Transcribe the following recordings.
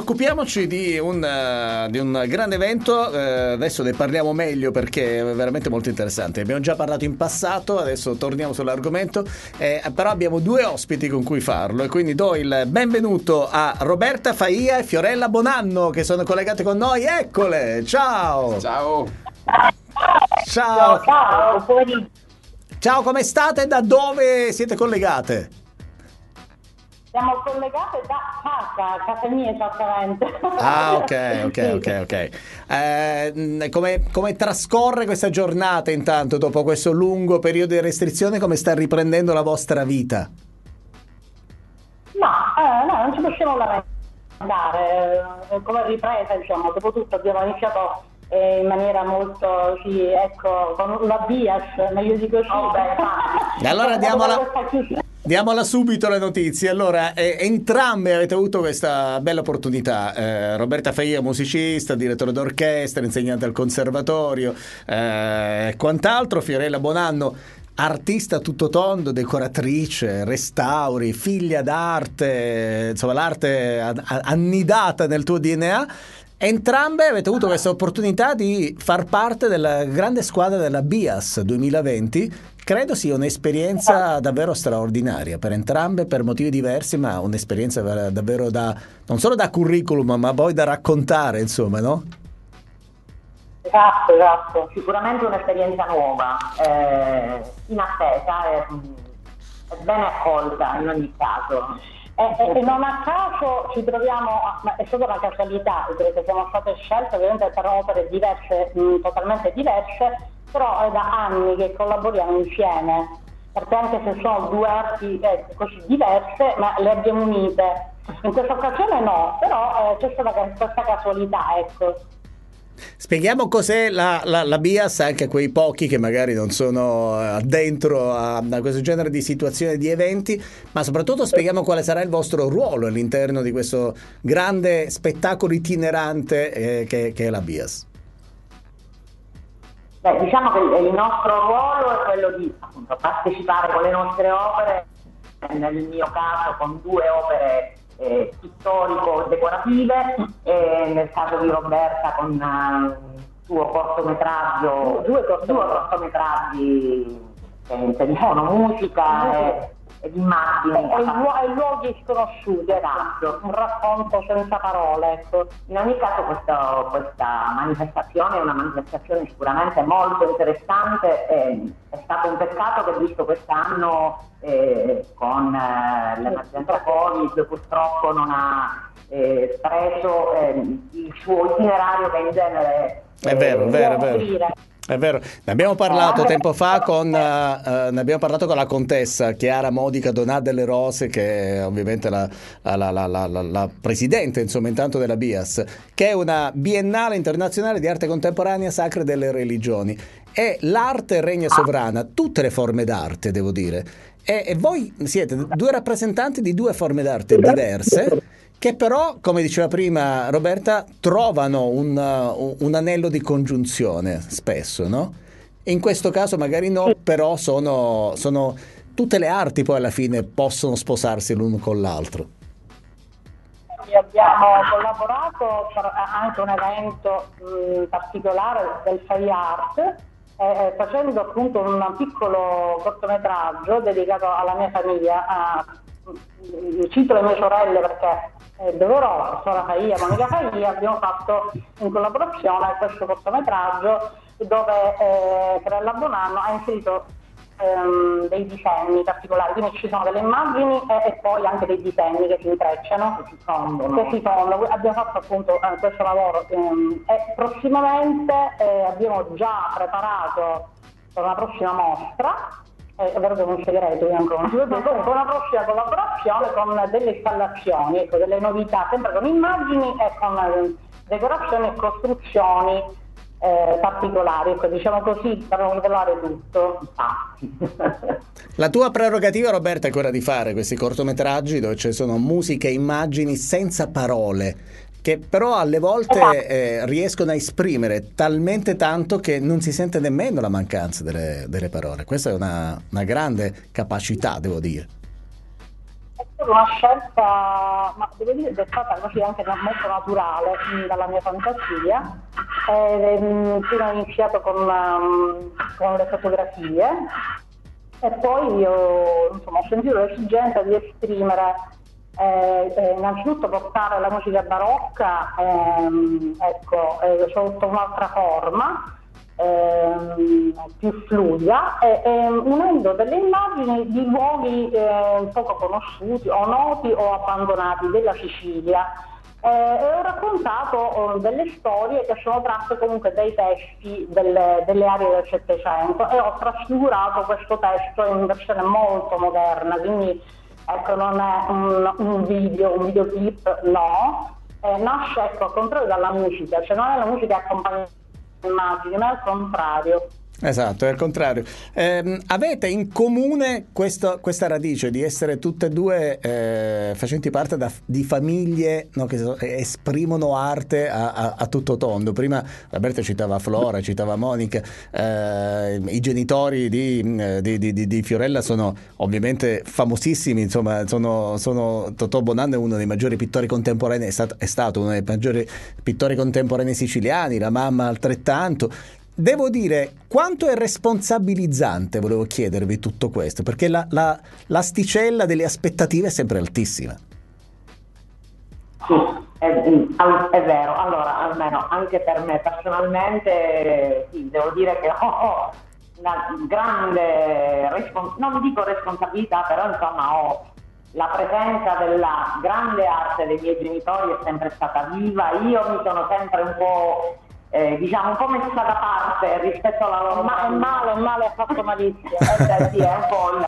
occupiamoci di un grande evento, adesso ne parliamo meglio perché è veramente molto interessante. Abbiamo già parlato in passato, adesso torniamo sull'argomento, però abbiamo due ospiti con cui farlo e quindi do il benvenuto a Roberta Faia e Fiorella Bonanno che sono collegate con noi. Eccole, ciao! Ciao! Ciao! Ciao! Ciao, come state? Da dove siete collegate? Siamo collegate da casa mia esattamente. Ah, ok. Come trascorre questa giornata intanto dopo questo lungo periodo di restrizione? Come sta riprendendo la vostra vita? No, non ci possiamo lamentare. Come ripresa, diciamo, dopo tutto abbiamo iniziato in maniera molto, con la BIAS, meglio di così. E allora diamola subito le notizie. Allora, entrambe avete avuto questa bella opportunità. Roberta Faia, musicista, direttore d'orchestra, insegnante al conservatorio, quant'altro. Fiorella Bonanno, artista tutto tondo, decoratrice, restauri, figlia d'arte, insomma l'arte annidata nel tuo DNA. Entrambe avete avuto questa opportunità di far parte della grande squadra della BIAS 2020. Credo sia un'esperienza davvero straordinaria per entrambe, per motivi diversi, ma un'esperienza davvero non solo da curriculum, ma poi da raccontare, insomma, no? Esatto. Sicuramente un'esperienza nuova, inattesa, è ben accolta in ogni caso. E non a caso ci troviamo, ma è solo una casualità, perché siamo state scelte ovviamente per opere diverse, totalmente diverse, però è da anni che collaboriamo insieme, perché anche se sono due arti così diverse, ma le abbiamo unite. In questa occasione no, però c'è stata questa casualità, ecco. Spieghiamo cos'è la BIAS anche a quei pochi che magari non sono dentro a questo genere di situazioni, di eventi, ma soprattutto spieghiamo quale sarà il vostro ruolo all'interno di questo grande spettacolo itinerante che è la BIAS. Diciamo che il nostro ruolo è quello di appunto partecipare con le nostre opere, nel mio caso con due opere pittorico-decorative, nel caso di Roberta con il suo cortometraggio, due cortometraggi che sono musica ed immagini e luoghi sconosciuti, esatto, un racconto senza parole, ecco. In ogni caso questa manifestazione è una manifestazione sicuramente molto interessante, è stato un peccato che visto quest'anno con l'emergenza Covid purtroppo non ha preso il suo itinerario che in genere è vero. È vero, ne abbiamo parlato tempo fa ne abbiamo parlato con la contessa Chiara Modica Donà delle Rose, che è ovviamente la presidente, insomma, intanto della BIAS, che è una biennale internazionale di arte contemporanea sacra delle religioni. E l'arte regna sovrana, tutte le forme d'arte, devo dire. E voi siete due rappresentanti di due forme d'arte diverse, che però, come diceva prima Roberta, trovano un anello di congiunzione spesso, no? In questo caso magari no, però sono tutte le arti poi alla fine possono sposarsi l'uno con l'altro. Abbiamo collaborato per anche un evento particolare del Fai Art, facendo appunto un piccolo cortometraggio dedicato alla mia famiglia. Cito le mie sorelle perché doveroso, Sora Faia, Monica Faia, abbiamo fatto in collaborazione questo cortometraggio dove Fiorella Bonanno ha inserito dei disegni particolari, quindi ci sono delle immagini e poi anche dei disegni che si intrecciano, che si fondono. Abbiamo fatto appunto questo lavoro e prossimamente abbiamo già preparato per una prossima mostra. È vero che non segreto io ancora. Comunque una prossima collaborazione con delle installazioni, ecco, delle novità, sempre con immagini e con decorazioni e costruzioni particolari, ecco, diciamo così, per non rivelare tutto. La tua prerogativa, Roberta, è quella di fare questi cortometraggi dove ci sono musiche e immagini senza parole, che però alle volte riescono a esprimere talmente tanto che non si sente nemmeno la mancanza delle parole. Questa è una grande capacità, devo dire. una scelta, ma devo dire che è stata così anche molto naturale dalla mia fantasia. Prima ho iniziato con le fotografie e poi io, insomma, ho sentito l'esigenza di esprimere, innanzitutto portare la musica barocca, ecco, sotto un'altra forma, più fluida, unendo delle immagini di luoghi poco conosciuti o noti o abbandonati della Sicilia. E ho raccontato delle storie che sono tratte comunque dai testi delle aree del Settecento e ho trasfigurato questo testo in versione molto moderna, quindi ecco, non è un videoclip, no, nasce, ecco, al contrario dalla musica, cioè non è la musica che accompagna l'immagine, ma al contrario. Esatto, è al contrario. Avete in comune questa radice di essere tutte e due facenti parte di famiglie, no, che esprimono arte a tutto tondo. Prima Roberta citava Flora, citava Monica, i genitori di Fiorella sono ovviamente famosissimi, insomma, sono Totò Bonanno è uno dei maggiori pittori contemporanei, è stato uno dei maggiori pittori contemporanei siciliani, la mamma altrettanto. Devo dire, quanto è responsabilizzante, volevo chiedervi tutto questo, perché l'asticella delle aspettative è sempre altissima. Sì, è vero. Allora, almeno anche per me personalmente, sì, devo dire che ho una grande non dico responsabilità, però insomma ho la presenza della grande arte dei miei genitori è sempre stata viva. Io mi sono sempre un po' diciamo un po' messa da parte rispetto alla loro Ma è male, ha fatto malissimo. Sì, è un po'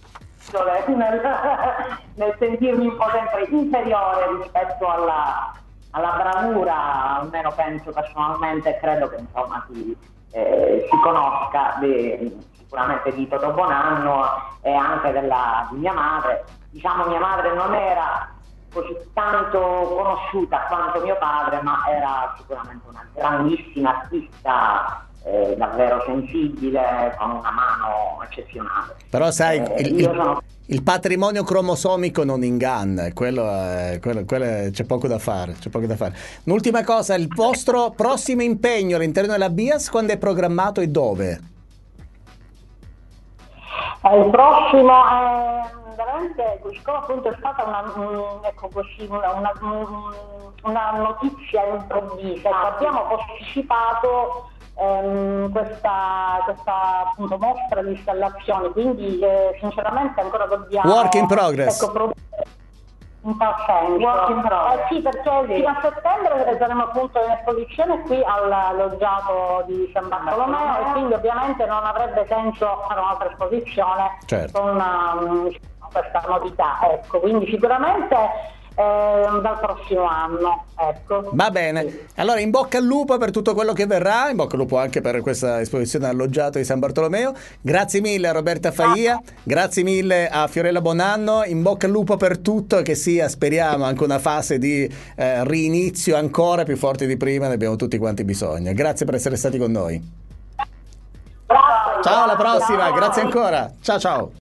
nel sentirmi un po' sempre inferiore rispetto alla bravura, almeno penso personalmente, credo che insomma si conosca sicuramente di Totò Bonanno e anche di mia madre. Diciamo, mia madre non era così tanto conosciuta quanto mio padre, ma era sicuramente una grandissima artista, davvero sensibile, con una mano eccezionale. Però sai, il patrimonio cromosomico non inganna, quello c'è poco da fare, Un'ultima cosa, il vostro prossimo impegno all'interno della BIAS quando è programmato e dove? Il prossimo veramente appunto è stata una notizia improvvisa. Abbiamo posticipato questa appunto mostra di installazioni, quindi sinceramente ancora dobbiamo work in progress. In tal senso. Work in progress. Sì, perché fino a settembre saremo appunto in esposizione qui al loggiato di San Bartolomeo e quindi ovviamente non avrebbe senso fare un'altra esposizione, certo, con questa novità, ecco, quindi sicuramente dal prossimo anno, ecco. Va bene, sì. Allora in bocca al lupo per tutto quello che verrà, in bocca al lupo anche per questa esposizione al loggiato di San Bartolomeo. Grazie mille a Roberta Faia, grazie mille a Fiorella Bonanno, in bocca al lupo per tutto e che sia, speriamo, anche una fase di rinizio ancora più forte di prima, ne abbiamo tutti quanti bisogno. Grazie per essere stati con noi. Grazie. Ciao, alla prossima, grazie ancora, ciao.